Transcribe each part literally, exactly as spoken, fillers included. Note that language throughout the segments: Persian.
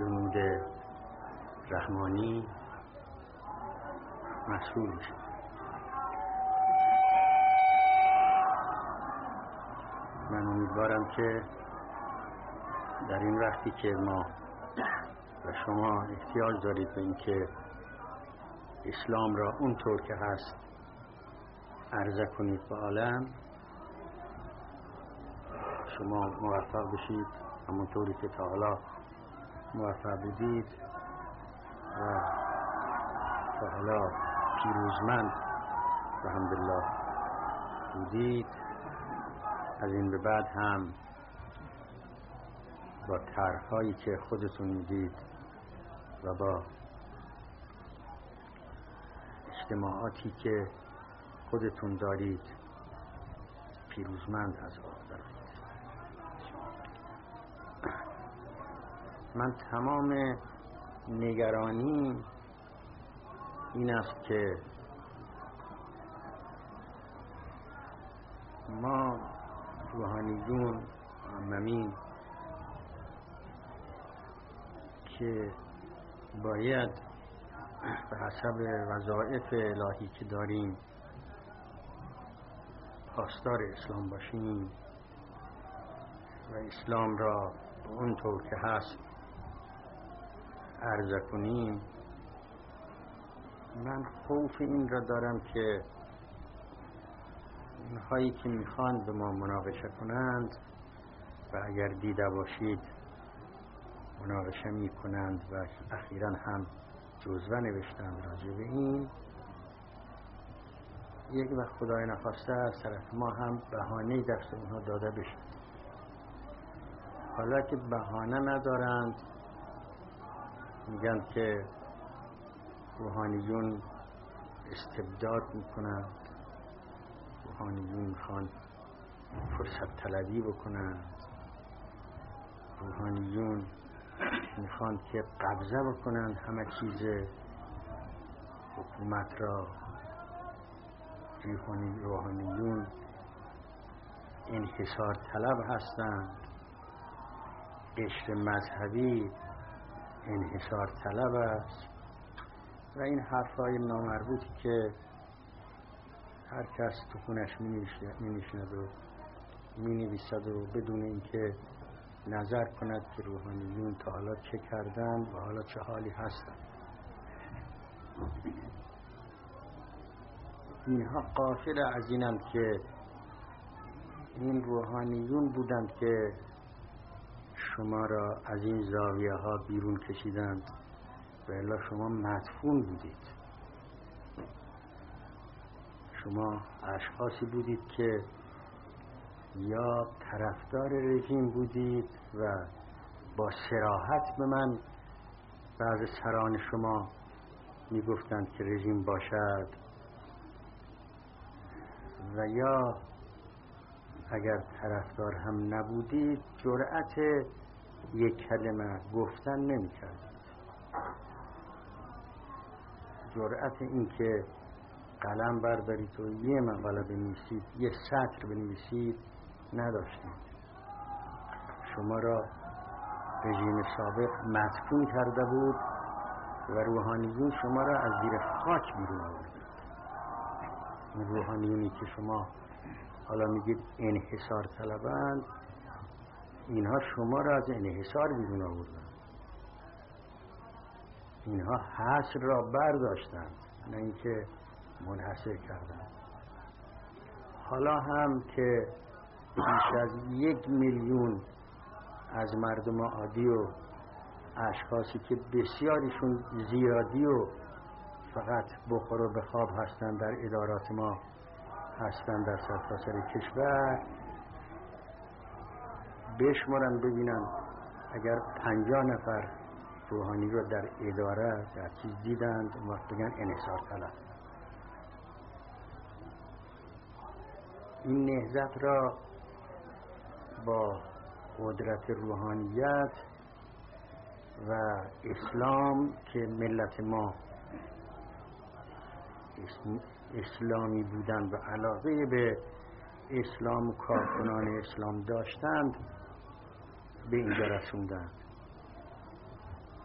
جنود رحمانی مسئول میشه. من امیدوارم که در این وقتی که ما و شما احتیاج دارید به این که اسلام را اونطور که هست عرضه کنید به عالم، شما موفق بشید همونطوری که تا حالا موفق بودید و تا حالا پیروزمند الحمدلله بودید. از این به بعد هم با طرح‌هایی که خودتون میدید و با اجتماعاتی که خودتون دارید پیروزمند از آن دارید. من تمام نگرانی این است که ما روحانیون عممین که باید به حسب وظایف الهی که داریم پاسدار اسلام باشیم و اسلام را به اون طور که هست عرضه کنیم، من خوف این را دارم که اونهایی که میخوان به ما مناقشه کنند و اگر دیده باشید مناقشه میکنند و اخیراً هم جزوه نوشتند راجع به این، یک وقت خدای نخواسته از طرف ما هم بهانه دست اونها داده بشه. حالا که بهانه ندارند میگن که روحانیون استبداد میکنند، روحانیون میخوان فرصت طلبی بکنند، روحانیون میخوان که قبضه بکنند همه چیز حکومت را، روحانیون انحصار طلب هستند، قشر مذهبی انحصار طلب است و این حرفای نامربوطی که هر کس تو خونش می نشند و می نویسد و بدون اینکه نظر کند که روحانیون تا حالا چه کردند و حالا چه حالی هستند. اینها غافل از اینند که این روحانیون بودند که شما را از این زاویه ها بیرون کشیدند و الا شما مدفون بودید. شما اشخاصی بودید که یا طرفدار رژیم بودید و با صراحت به من بعض سران شما میگفتند که رژیم باشد، و یا اگر طرفدار هم نبودید جرأت یک کلمه گفتن نمی کردید، جرأت این که قلم بردارید و یه مقاله بنویسید، یه سطر بنویسید نداشتید. شما را رژیم سابق مدفون کرده بود و روحانیون شما را از زیر خاک بیرون آورد. این روحانیونی که شما حالا میگید انحصار طلبند، اینها شما را از انحصار بیرون آوردن، اینها حصر را برداشتند نه اینکه منحصر کردند. حالا هم که بیش از یک میلیون از مردم عادی و اشخاصی که بسیاریشون زیادی و فقط بخور و بخواب هستند در ادارات ما هستند در سرتاسر کشور، بشمارن ببینن اگر پنجاه نفر روحانی رو در اداره در چیز دیدند اون وقت بگن انحصار طلب. این نهضت را با قدرت روحانیت و اسلام که ملت ما اسلامی بودند و علاقه به اسلام و کارکنان اسلام داشتند به اینجا رسوندند.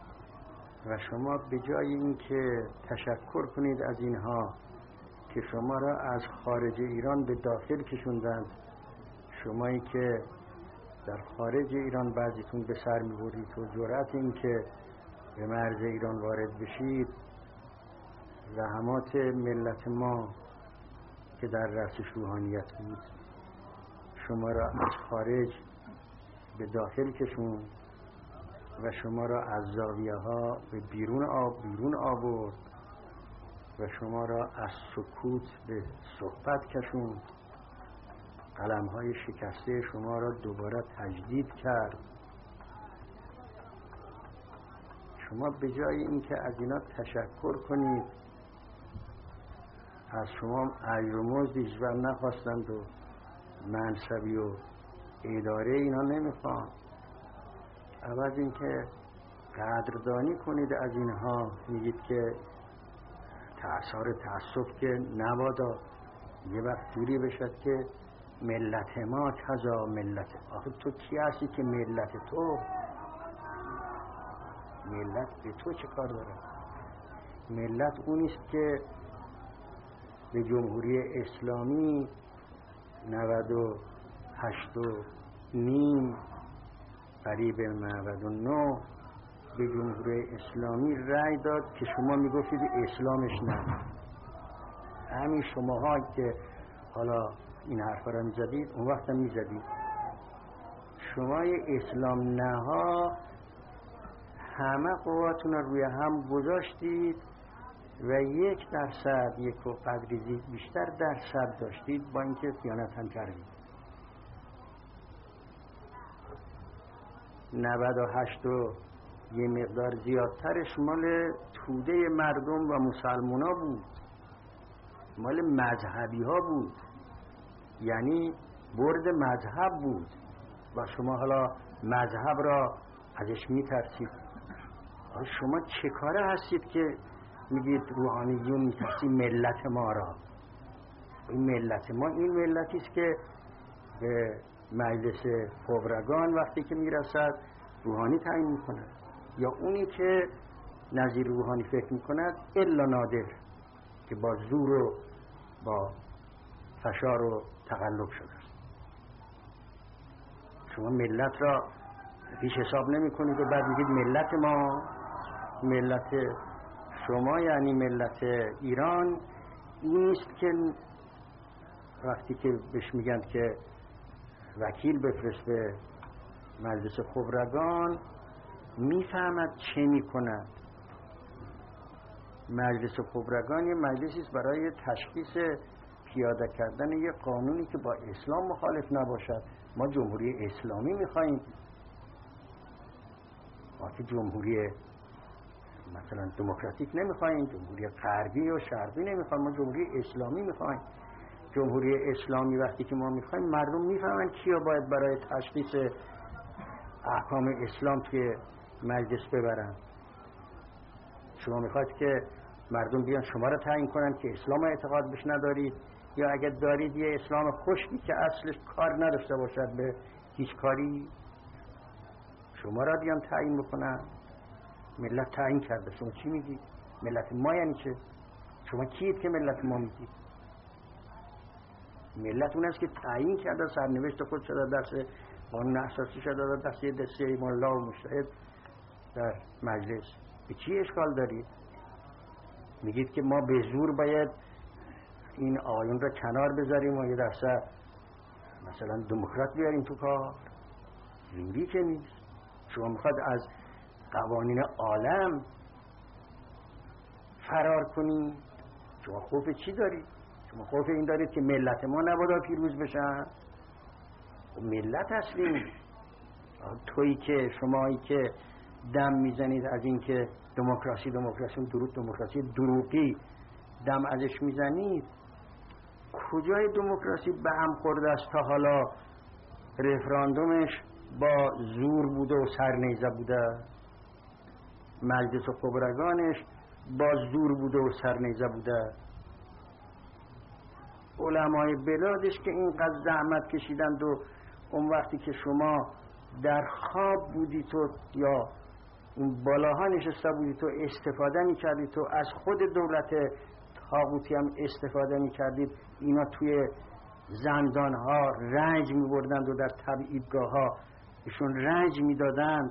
و شما به جای اینکه تشکر کنید از اینها که شما را از خارج ایران به داخل کشوندند، شمایی که در خارج ایران بعضیتون به سر می‌برید و جرأت این که به مرز ایران وارد بشید، زحمات ملت ما که در رأسش روحانیت بود شما را از خارج به داخل کشوند و شما را از زاویه ها به بیرون آب بیرون آورد و شما را از سکوت به صحبت کشوند، قلم های شکسته شما را دوباره تجدید کرد. شما به جای اینکه از اینا تشکر کنید، از شما اجر و مزد هیچ وقت نخواستند و منصبی و اداره اینا نمیخوان. عوض اینکه قدردانی کنید از اینها، میگید که تأثیر تأسف که نبادا یه وقت جوری بشد که ملت ما کذا ملت. آخه تو کی هستی که ملت تو؟ ملت به تو چه کار داره؟ ملت اونیست که به جمهوری اسلامی نود و هشت و نیم قریب نود و نه به جمهوری اسلامی رأی داد که شما میگفتید اسلامش نه. همین شماها که حالا این حرفا را میزدید اون وقت هم میزدید. شمای اسلام نه ها همه قواتون رو روی هم گذاشتید و یک درصد یک و قدری بیشتر درصد داشتید با اینکه خیانت هم کردید. نود و هشت و یه مقدار زیادترش مال توده مردم و مسلمان ها بود، مال مذهبی ها بود، یعنی برد مذهب بود و شما حالا مذهب را ازش میترسید. شما چه کاره هستید که میگید روحانیون میترسید ملت ما را؟ این ملت ما این ملتی است که به مجلس خبرگان وقتی که میرسد روحانی تعیین میکند، یا اونی که نظیر روحانی فکر میکند الا نادر که با زور و با فشار و تقلب شده است. شما ملت را پیش حساب نمی کنید و بعد میگید ملت ما. ملت شما یعنی ملت ایران این است که وقتی که بهش میگن که وکیل بفرست به مجلس خبرگان میفهمد چه میکند. مجلس خبرگان یه مجلسی است برای تشخیص پیاده کردن یه قانونی که با اسلام مخالف نباشد. ما جمهوری اسلامی میخواییم، ما که جمهوری مثلا دموکراتیک نمیخواییم، جمهوری غربی و شرقی نمیخواییم، ما جمهوری اسلامی میخواییم. جمهوری اسلامی وقتی که ما میخواییم مردم میفهمن کیا باید برای تشخیص احکام اسلام توی مجلس ببرن. شما میخواید که مردم بیان شما را تعیین کنن که اسلام اعتقاد بش ندارید، یا اگر دارید یه اسلام خشکی که اصلش کار نداشته باشد به هیچ کاری شما را بیان تعیین بکنن. ملت تعیین کرده، شما چی میگید؟ ملت ما یعنی چه؟ شما کیید که ملت ما میگید؟ ملت اون است که تعیین کرده، سرنوشت خود شده دست قانون اساسی شده دست یه دسته ملا و مجتهد در مجلس. به چی اشکال دارید؟ میگید که ما به زور باید این آیون را کنار بذاریم و یه درصد مثلا دموکرات بیاریم تو کار. زوری که نیست. شما میخواد از قوانین عالم فرار کنید. شما خوف چی دارید؟ شما خوف این دارید که ملت ما نبادا پیروز بشن؟ ملت هستیم. تویی که شمایی که دم میزنید از این که دموکراسی دموکراسی درود دموکراسی دروغی دم ازش میزنید، کجای دموکراسی به هم خورده است تا حالا رفراندومش با زور بوده و سرنیزه بوده، مجلس خبرگانش با زور بوده و سرنیزه بوده، علمای بلادش که اینقدر زحمت کشیدند و اون وقتی که شما در خواب بودید و یا اون بالاها نشسته بودی تو استفاده میکردی، تو از خود دولت طاغوتی هم استفاده میکردید. اینا توی زندان ها رنج میبردند و در تبعیدگاه ها ایشون رنج میدادند.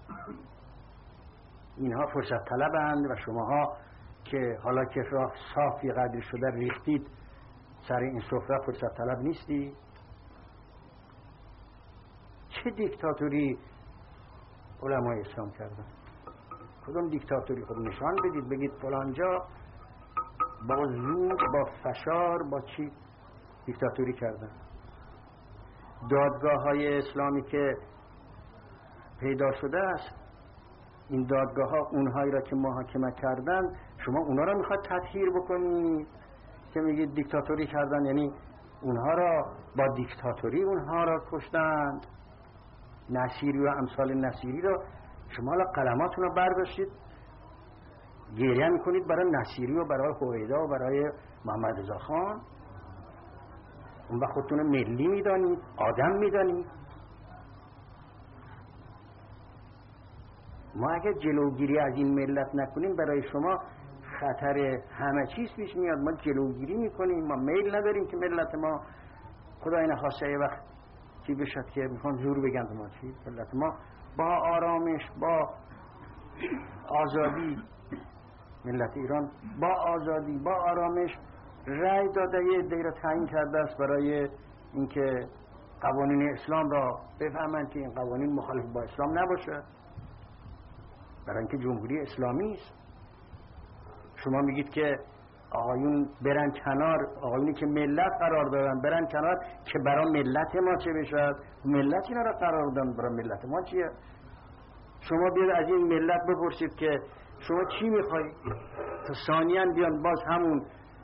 اینها فرصت طلبند و شماها که حالا که راه صافی قدر شده ریختید سر این سفره فرصت طلب نیستی؟ چه دیکتاتوری علمای اسلام کردن؟ کدوم دیکتاتوری؟ خود نشان بدید، بگید فلانجا با زور، با فشار، با چی دیکتاتوری کردن. دادگاه های اسلامی که پیدا شده است، این دادگاه ها اونهایی را که محاکمه کردن، شما اونها را میخواد تطهیر بکنید که میگید دیکتاتوری کردن، یعنی اونها را با دیکتاتوری اونها را کشتند. نصیری و امثال نصیری را شما حالا قلماتون را برداشتید گریه میکنید برای نصیری و برای هویدا و برای محمد رضا خان. اون وقت خودتون ملی میدانید، آدم میدانید. ما اگر جلوگیری از این ملت نکنیم برای شما خطر همه چیز پیش میاد. ما جلوگیری میکنیم، ما میل نداریم که ملت ما خدای نخواسته یه وقت چی بشد که میخوان زور بگن ما چی. ملت ما با آرامش، با آزادی، ملت ایران با آزادی، با آرامش رأی داده یه عده‌ای را تعیین کرده است برای اینکه قوانین اسلام را بفهمند که این قوانین مخالف با اسلام نباشه، برای اینکه جمهوری اسلامی است. شما میگید که آقایون برن کنار، آقایونی که ملت قرار دادن برن کنار که برای ملت ما چه بشد؟ ملت اینا را قرار دادن، برای ملت ما چیه؟ شما بیاد از این ملت بپرسید که شما چی میخواید، تا ثانیاً بیان باز همون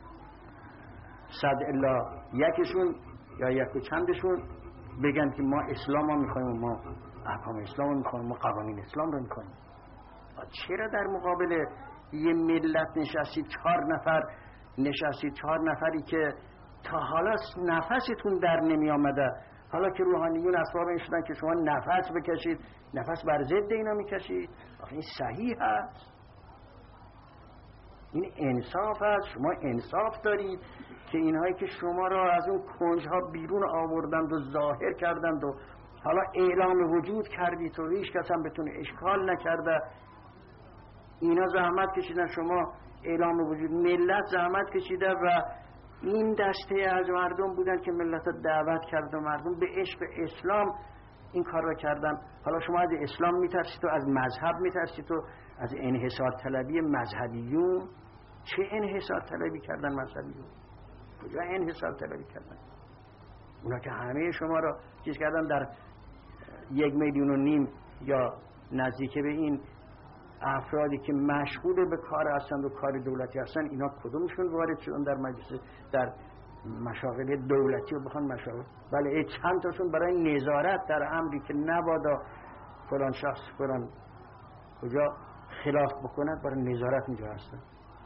صد الا یکشون یا یک و چندشون بگن که ما اسلام رو میخوایم، ما احکام اسلام رو میخوایم، ما قوانین اسلام رو میخوایم. چرا در مقابل یه ملت نشستید، چهار نفر نشستید، چهار نفری که تا حالا نفستون در نمی آمده، حالا که روحانیون اسباب این شدن که شما نفس بکشید، نفس بر ضد اینا میکشید؟ آخه این صحیح هست؟ این انصاف هست؟ شما انصاف دارید که اینهایی که شما را از اون کنجها بیرون آوردند و ظاهر کردند و حالا اعلام وجود کردید و هیچ کس هم بتونه اشکال نکرده، اینا زحمت کشیدن، شما اعلام وجود، ملت زحمت کشیده و این دسته از مردم بودن که ملت دعوت کرد و مردم به عشق اسلام این کار را کردن. حالا شما از اسلام میترسید و از مذهب میترسید و از انحصار طلبی مذهبیون. چه انحصار طلبی کردن مذهبیون؟ کجا انحصار طلبی کردن؟ اونا که همه شما را چیز کردن، در یک میلیون و نیم یا نزدیک به این افرادی که مشغول به کار هستند و کار دولتی هستند، اینا کدومشون وارد شدن در مجلس، در مشاغل دولتی و بخوان مشاغل؟ بله چند تاشون برای نظارت در امری که نبادا فلان شخص فلان کجا خلاف بکند برای نظارت اینجا هستن.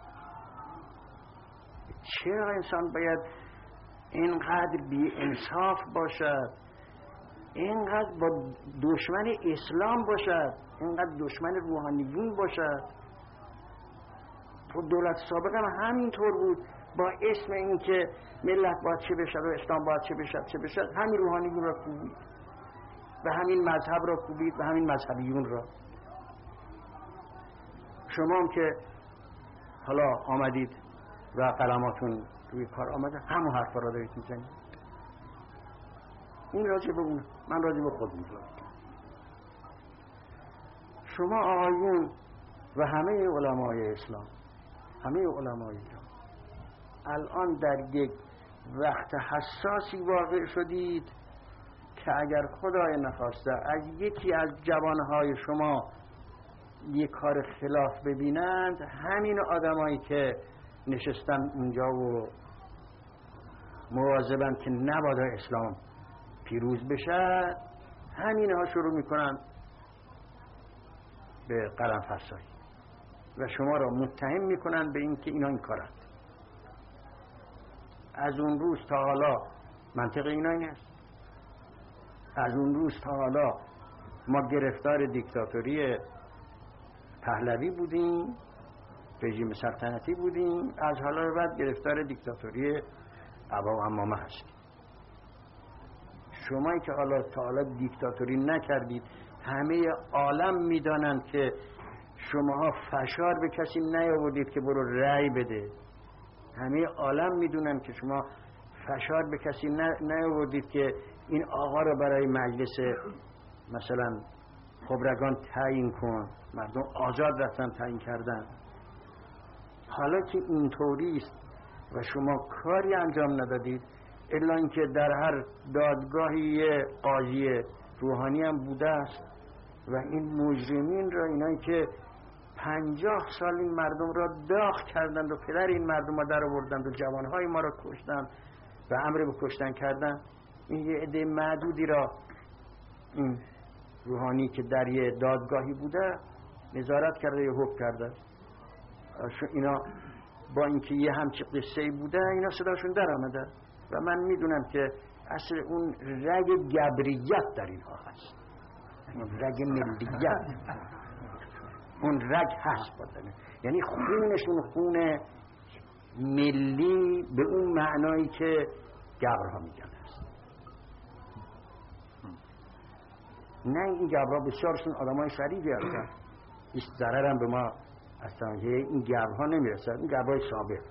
چرا انسان باید اینقدر بی انصاف باشد، اینقدر با دشمن اسلام باشد، اینقدر دشمن روحانیون باشد؟ تو دولت سابق هم همینطور بود، با اسم این که ملت باید چه بشد و اسلام باید چه بشد چه بشد همین روحانیون را کوبید و همین مذهب را کوبید و همین مذهبیون را. شما هم که حالا آمدید و قلماتون روی کار آمده، همون حرفا را دارید میزنید. این راجع به اون، من راجع به خود میگم. شما آقایون و همه علمای اسلام، همه علمای ایران الان در یک وقت حساسی واقع شدید که اگر خدای نخواسته از یکی از جوانهای شما یک کار خلاف ببینند، همین آدمایی که نشستن اونجا و مواظبن که نبادا اسلام پیروز بشه، همینها شروع میکنن به قلم فرسایی و شما را متهم میکنن به این که اینا این کارند. از اون روز تا حالا منطق اینا این است. از اون روز تا حالا ما گرفتار دیکتاتوری پهلوی بودیم، رژیم سلطنتی بودیم، از حالا به بعد گرفتار دیکتاتوری ابا و عمامه هستیم. شمایی که حالا تا حالا دیکتاتوری نکردید، همه عالم میدانند که شماها فشار به کسی نیاوردید که برو رأی بده. همه عالم میدونن که شما فشار به کسی نیاوردید که این آقا رو برای مجلس مثلا خبرگان تعیین کن. مردم آزاد رفتن تعیین کردن. حالا که اینطوری است و شما کاری انجام ندادید، الا اینکه در هر دادگاهی یه قاضی روحانی هم بوده است و این مجرمین را، اینایی که پنجاه سال این مردم را داغ کردند و پدر این مردم را در آوردند و جوانهای ما را کشتند و امر به کشتن کردند، این یه عده معدودی را این روحانی که در یه دادگاهی بوده نظارت کرده یا حکم کرده. اینا با اینکه یه همچی قصه بوده، اینا صداشون در آمده و من میدونم که اصل اون رگ گبریت در اینها هست، اون رگ ملیت، اون رگ هست بدنه. یعنی خونشون خون ملی به اون معنایی که گبرها میگن هست. نه این گبرها بسیارشون آدمای شریفی هستن، هیچ ضرر هم به ما اصلا این گبرها نمیرسد. این گبرهای سابق.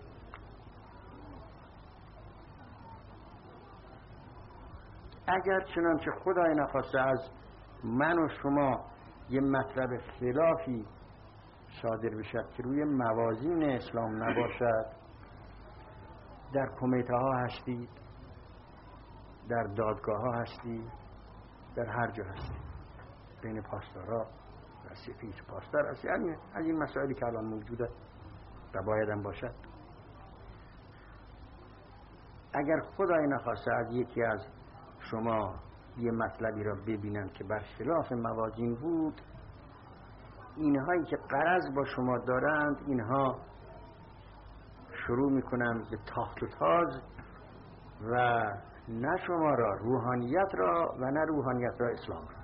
اگر چنانچه خدای نخواسته از من و شما یه مطلب خلافی صادر بشد که روی موازین اسلام نباشد، در کمیته ها هستید، در دادگاه ها هستید، در هر جا هستید، بین پاسدارا و سپید پاسدار هستید، یعنی از این مسائلی که الان موجوده و باید هم باشد. اگر خدای نخواسته از یکی از شما یه مطلبی را ببینن که بر خلاف موازین بود، اینهایی که غرض با شما دارند، اینها شروع میکنن به تاخت و تاز و نه شما را، روحانیت را و نه روحانیت را، اسلام را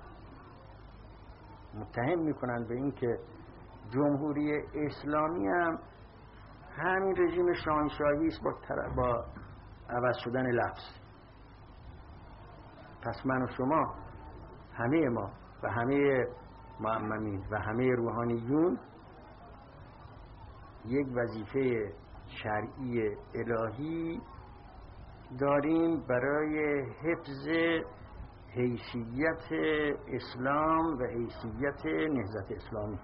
متهم میکنن به این که جمهوری اسلامی هم همین رژیم شاهنشاهی است با, با عوض شدن لفظ. پس من و شما، همه ما و همه معممین و همه روحانیون یک وظیفه شرعی الهی داریم برای حفظ حیثیت اسلام و حیثیت نهضت اسلامی.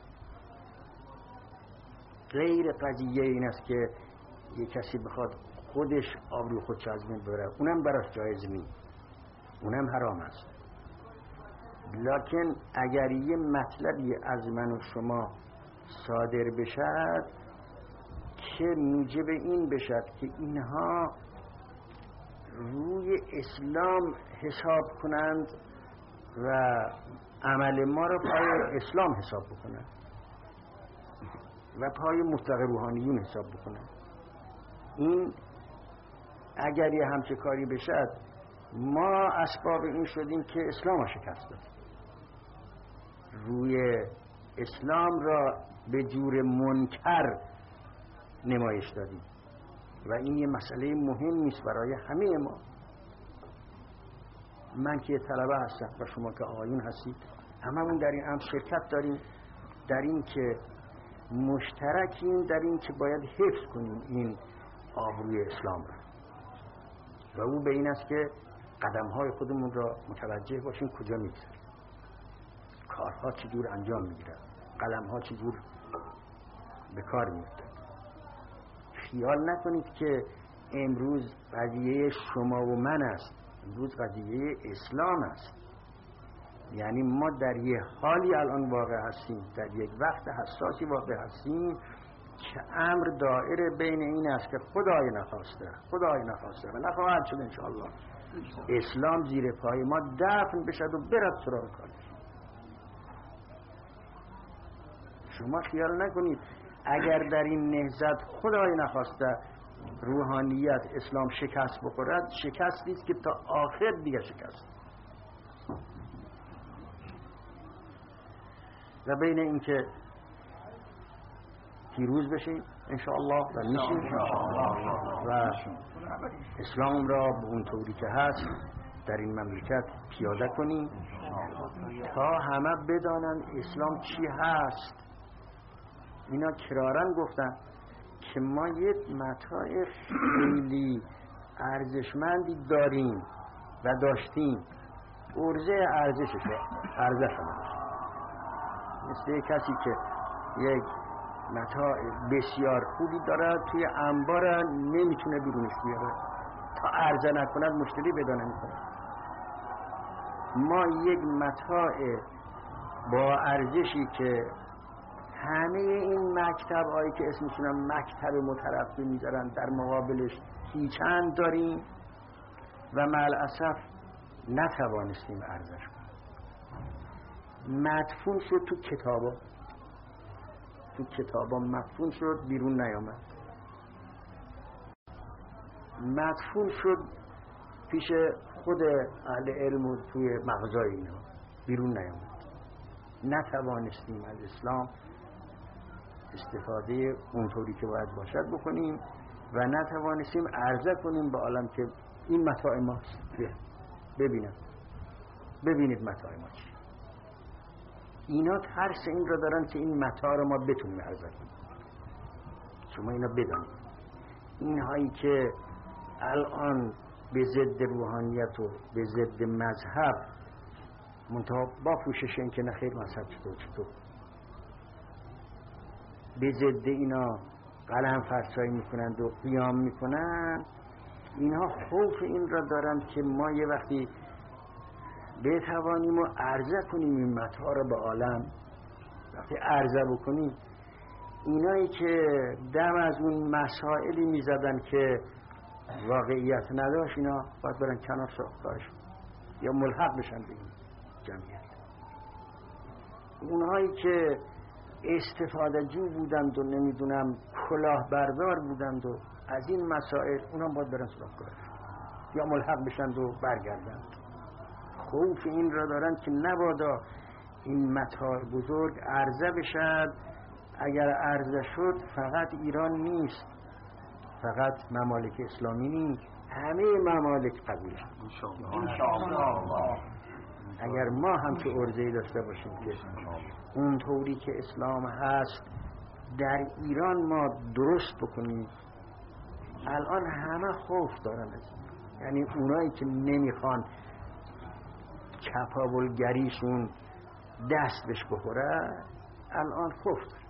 غیر قضیه این است که یک کسی بخواد خودش آبروی خودش از بین ببره، اونم براش جایز نیست، اونم حرام است. لکن اگر یه مطلبی از من و شما صادر بشد که موجب این بشد که اینها روی اسلام حساب کنند و عمل ما را پای اسلام حساب بکنند و پای مطلق روحانیون حساب بکنند، این اگر یه همچه کاری بشد، ما اسباب این شدیم که اسلام را شکست دادیم، روی اسلام را به جور منکر نمایش دادیم و این یه مسئله مهمی است برای همه ما. من که طلبه هستم و شما که آقایون هستید، هممون در این امر شرکت داریم، در این که مشترکیم در این که باید حفظ کنیم این آبروی اسلام را و او به این است که قدم‌های خودمون را متوجه باشیم کجا می‌گذاریم، کارها چجور انجام می‌گیرد، قلم‌ها چجور به کار می‌افتد. خیال نکنید که امروز قضیه شما و من است، امروز قضیه اسلام است. یعنی ما در یه حالی الان واقع هستیم، در یک وقت حساسی واقع هستیم که امر دائره بین این است که خدای نخواسته خدای نخواسته و نخواهد شد انشاءالله اسلام زیر پای ما دفن بشد و برد سراغ کارش. شما خیال نکنید اگر در این نهضت خدای نخواسته روحانیت اسلام شکست بخورد، شکستی است که تا آخر دیگه شکست. و بین این که پیروز بشیم انشاءالله و میشیم و اسلام را به اون طوری که هست در این مملکت پیاده کنیم تا همه بدانن اسلام چی هست. اینا کرارن گفتن که ما یک متاع خیلی ارزشمندی داریم و داشتیم، ارزه ارزشش ارزش نداشت. مثل یک کسی که یک متاع بسیار خوبی داره توی انبار نمیتونه بیرونش بیاره، تا عرضه نکند مشتری پیدا نمیکنه. ما یک متاع با ارزشی که همه این مکتب هایی که اسمشون مکتب مترقی میذارن در مقابلش هیچند داریم و مع الاسف نتوانستیم ارزش کنیم. مدفون شد تو کتابا، تو کتابا مدفون شد، بیرون نیامد. مدفون شد پیش خود اهل علم و توی مغازای اینا، بیرون نیامد. نتوانستیم از اسلام استفاده اونطوری که باید باشد بکنیم و نتوانستیم عرضه کنیم به عالم که این متاع ماست. ببینم ببینید متاع ما چی. اینا ترس این را دارن که این متاع را ما بتونیم عرضه کنیم. شما اینا بدانید، این هایی که الان به ضد روحانیت و به ضد مذهب، منتها با پوشش این که نخیر مذهب چطور چطور به ضد اینا قلم فرسایی میکنند و قیام میکنند، اینها خوف این را دارند که ما یه وقتی بتوانیم و عرضه کنیم این متاع را به عالم. وقتی عرضه بکنیم، اینایی که دم از اون مسائلی میزدن که واقعیت نداشت، اینا باید برن کنار ساختارشون یا ملحق بشن به این جمعیت. اونهایی که استفاده جو بودند و نمیدونم کلاه بردار بودند و از این مسائل، اونا باید برن سراغ کارشون یا ملحق بشند و برگردند. خوف این را دارند که نبادا این متاع بزرگ عرضه بشد. اگر عرضه شد فقط ایران نیست، فقط ممالک اسلامی نیست، همه ممالک قبول انشاءالله. اگر ما هم که ارزه‌ای داشته باشیم که اون طوری که اسلام هست در ایران ما درست بکنیم. الان همه خوف دارن از این، یعنی اونایی که نمیخوان چپاولگریشون دست بهش بخوره الان خوف دارن.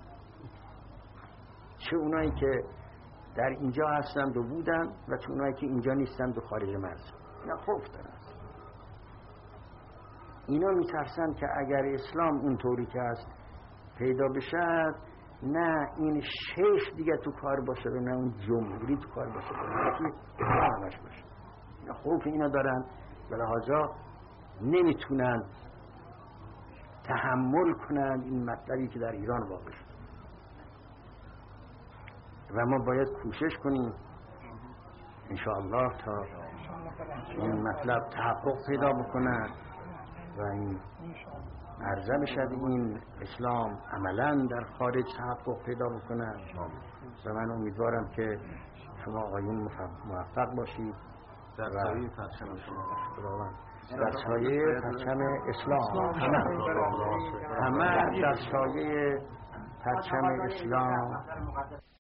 چه اونایی که در اینجا هستند و بودن و چه اونایی که اینجا نیستند و خارج مرز، اینا خوف دارن. اینا میترسن که اگر اسلام اونطوری که هست پیدا بشد، نه این شیخ دیگه تو کار باشه و نه اون جمهوری تو کار باشه، نه همش باشه. اینا خوف اینا دارن و لحاظا نمیتونن تحمل کنن این مطلبی که در ایران واقع شد. و ما باید کوشش کنیم انشاءالله تا این مطلب تحقق پیدا بکنه و این عرضه بشد، این اسلام عملا در خارج تحقق پیدا بکنه. و من امیدوارم که شما آقایون موفق باشید در سایه پرچم شما، در سایه پرچم اسلام، همه همه در سایه پرچم اسلام